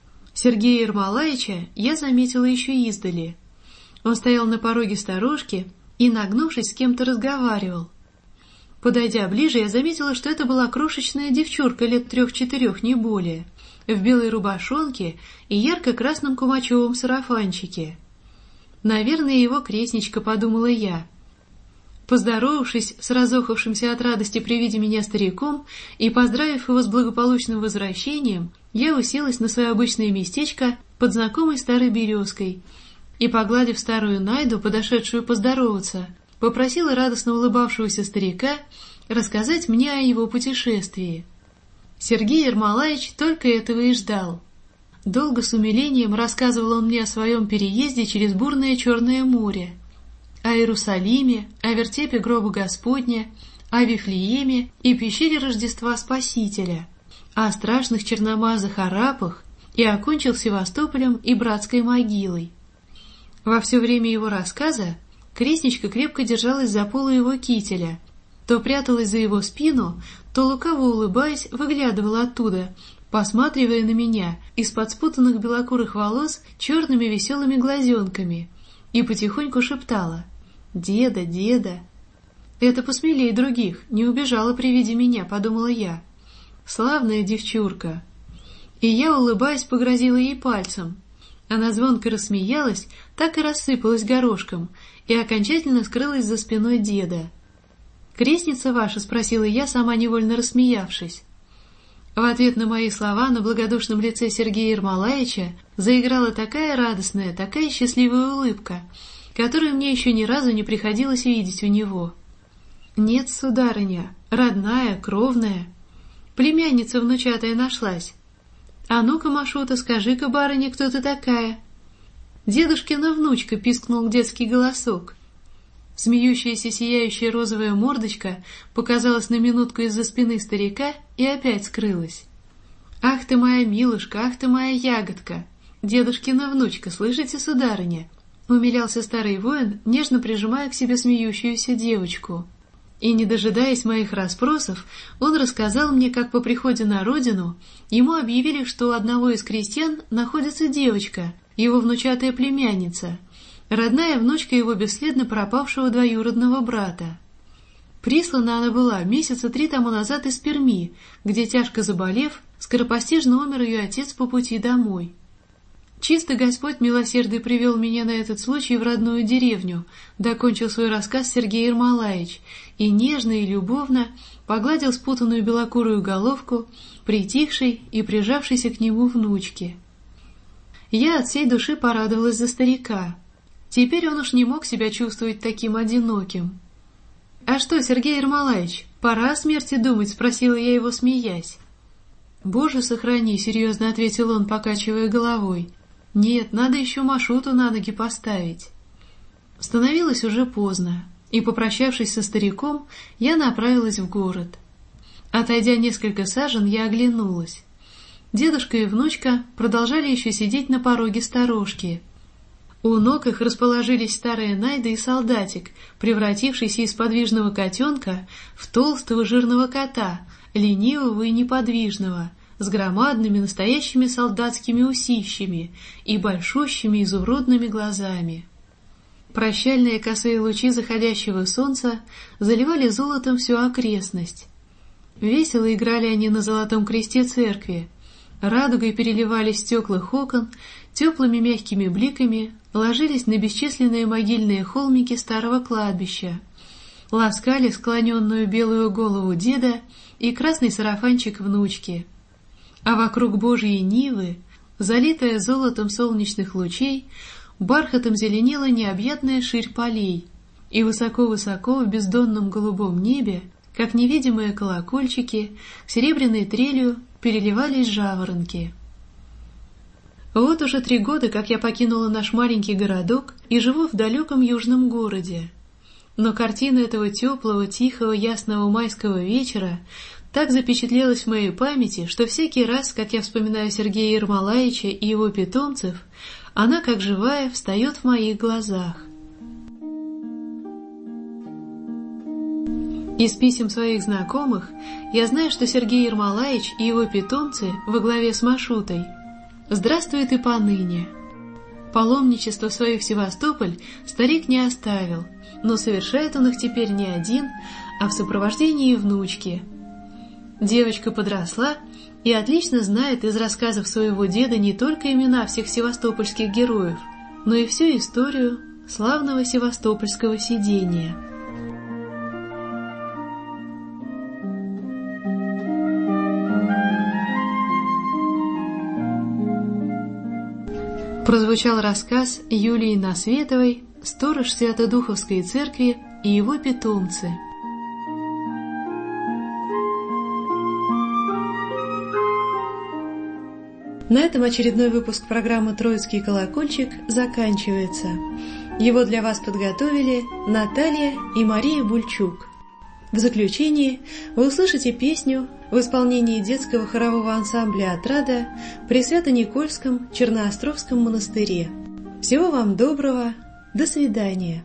Сергея Ермолаевича я заметила еще издали. Он стоял на пороге сторожки и, нагнувшись, с кем-то разговаривал. Подойдя ближе, я заметила, что это была крошечная девчурка лет 3-4, не более, в белой рубашонке и ярко-красном кумачевом сарафанчике. Наверное, его крестничка, подумала я. Поздоровавшись с разохавшимся от радости при виде меня стариком и поздравив его с благополучным возвращением, я уселась на свое обычное местечко под знакомой старой березкой и, погладив старую Найду, подошедшую поздороваться, попросила радостно улыбавшегося старика рассказать мне о его путешествии. Сергей Ермолаевич только этого и ждал. Долго с умилением рассказывал он мне о своем переезде через бурное Черное море, о Иерусалиме, о вертепе гроба Господня, о Вифлееме и пещере Рождества Спасителя, о страшных черномазых арапах и окончил Севастополем и братской могилой. Во все время его рассказа крестничка крепко держалась за полу его кителя, то пряталась за его спину, то, лукаво улыбаясь, выглядывала оттуда, посматривая на меня из-под спутанных белокурых волос черными веселыми глазенками, и потихоньку шептала: «Деда, деда». Это посмелее других, не убежала при виде меня, подумала я. Славная девчурка. И я, улыбаясь, погрозила ей пальцем. Она звонко рассмеялась, так и рассыпалась горошком, и окончательно скрылась за спиной деда. «Крестница ваша?» — спросила я, сама невольно рассмеявшись. В ответ на мои слова на благодушном лице Сергея Ермолаевича заиграла такая радостная, такая счастливая улыбка, которую мне еще ни разу не приходилось видеть у него. «Нет, сударыня, родная, кровная. Племянница внучатая нашлась. А ну-ка, Машута, скажи-ка, барыня, кто ты такая?» «Дедушкина внучка», — пискнул детский голосок. Смеющаяся сияющая розовая мордочка показалась на минутку из-за спины старика и опять скрылась. «Ах ты моя милушка, ах ты моя ягодка! Дедушкина внучка, слышите, сударыня?» — умилялся старый воин, нежно прижимая к себе смеющуюся девочку. И, не дожидаясь моих расспросов, он рассказал мне, как по приходе на родину ему объявили, что у одного из крестьян находится девочка, его внучатая племянница, родная внучка его бесследно пропавшего двоюродного брата. Прислана она была месяца 3 тому назад из Перми, где, тяжко заболев, скоропостижно умер ее отец по пути домой. Чисто Господь милосердный привел меня на этот случай в родную деревню, докончил свой рассказ Сергей Ермолаевич, и нежно и любовно погладил спутанную белокурую головку притихшей и прижавшейся к нему внучки. Я от всей души порадовалась за старика. Теперь он уж не мог себя чувствовать таким одиноким. «А что, Сергей Ермолаевич, пора о смерти думать?» — спросила я его, смеясь. «Боже, сохрани!» — серьезно ответил он, покачивая головой. «Нет, надо еще Машуту на ноги поставить». Становилось уже поздно, и, попрощавшись со стариком, я направилась в город. Отойдя несколько сажен, я оглянулась. Дедушка и внучка продолжали еще сидеть на пороге сторожки. У ног их расположились старая Найда и солдатик, превратившийся из подвижного котенка в толстого жирного кота, ленивого и неподвижного, с громадными настоящими солдатскими усищами и большущими изумрудными глазами. Прощальные косые лучи заходящего солнца заливали золотом всю окрестность. Весело играли они на золотом кресте церкви, радугой переливались в стеклах окон, теплыми мягкими бликами ложились на бесчисленные могильные холмики старого кладбища, ласкали склоненную белую голову деда и красный сарафанчик внучки. А вокруг Божьей Нивы, залитая золотом солнечных лучей, бархатом зеленела необъятная ширь полей, и высоко-высоко в бездонном голубом небе, как невидимые колокольчики, серебряной трелью переливались жаворонки. Вот уже 3 года, как я покинула наш маленький городок и живу в далеком южном городе. Но картина этого теплого, тихого, ясного майского вечера так запечатлелась в моей памяти, что всякий раз, как я вспоминаю Сергея Ермолаевича и его питомцев, она, как живая, встает в моих глазах. Из писем своих знакомых я знаю, что Сергей Ермолаевич и его питомцы во главе с Машутой здравствуют и поныне. Паломничество свое в Севастополь старик не оставил, но совершает он их теперь не один, а в сопровождении внучки. Девочка подросла и отлично знает из рассказов своего деда не только имена всех севастопольских героев, но и всю историю славного севастопольского сидения. Прозвучал рассказ Юлии Насветовой «Сторож Свято-Духовской церкви и его питомцы». На этом очередной выпуск программы «Троицкий колокольчик» заканчивается. Его для вас подготовили Наталья и Мария Бульчук. В заключении вы услышите песню в исполнении детского хорового ансамбля «Отрада» при Свято-Никольском Черноостровском монастыре. Всего вам доброго, до свидания.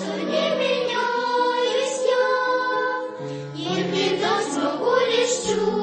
Смогу лишь чудо.